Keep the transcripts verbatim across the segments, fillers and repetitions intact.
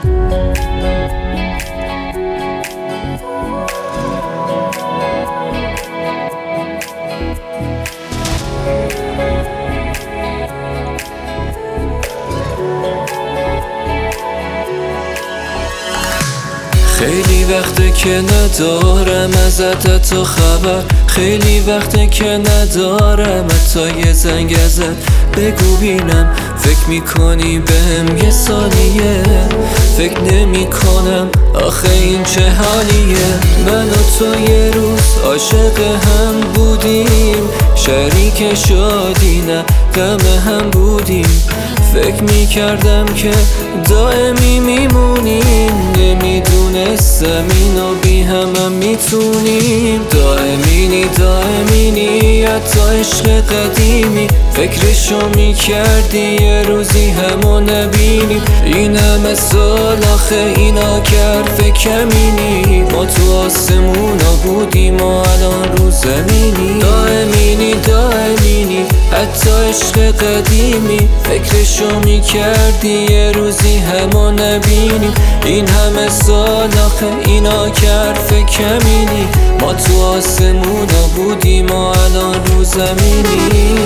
خیلی وقته که ندارم ازت حتی خبر، خیلی وقته که ندارم حتی یه زنگ ازت. بگو بینم فکر میکنی بهم یه ثانیه؟ فکر نمی کنم آخه این چه حالیه. من و تو یه روز عاشق هم بودیم، شریک شادی نه غم هم بودیم. فکر میکردم که دائمی میمونیم، نمیدونستم اینو بی همم میتونیم. دائمینی دائمینی حتی عشق قدیمی، فکرشو میکردی یه روزی همو نبینیم. این همه سال آخه اینا کرد کمینی، ما تو آسمونا بودیم و الان رو زمینی. دائمینی دائمینی حتی عشق قدیمی، فکرشو میکردی یه روزی همو نبینیم. این همه سال آخه اینا کرد کمینی، ما تو آسمونا بودیم و الان رو زمینی.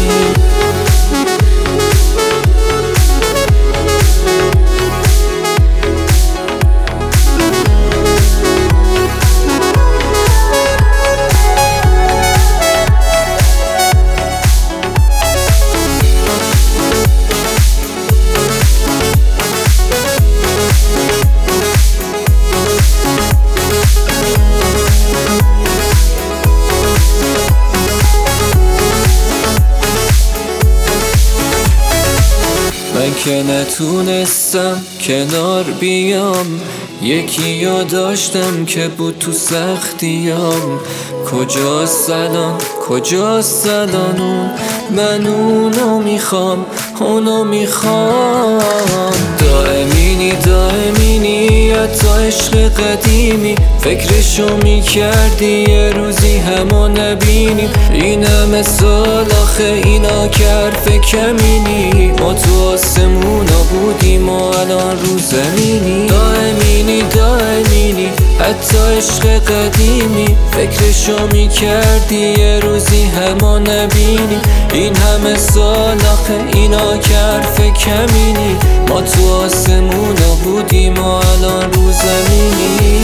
من که نتونستم کنار بیام، یکی رو داشتم که بود تو سختیام. کجاست الان کجاست الان اون؟ من اونو میخوام اونو میخوام. دائمینی دائمینی حتی عشق قدیمی، فکرشو میکردی یه روزی همو نبینیم. این همه سال آخه اینا کرد کمینی، ما تو آسمونا بودیم و الان رو زمینی. دائمینی دائمینی حتی عشق قدیمی، فکرشو میکردی یه روزی همو نبینیم. این همه سال آخه اینا کرد کمینی، ما تو آسمونا بودیم و الان رو زمینی.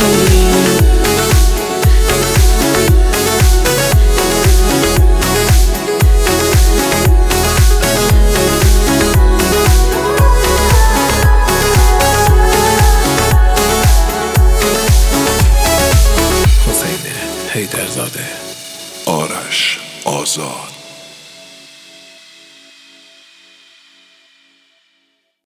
حیدرزاده، آرش آزاد.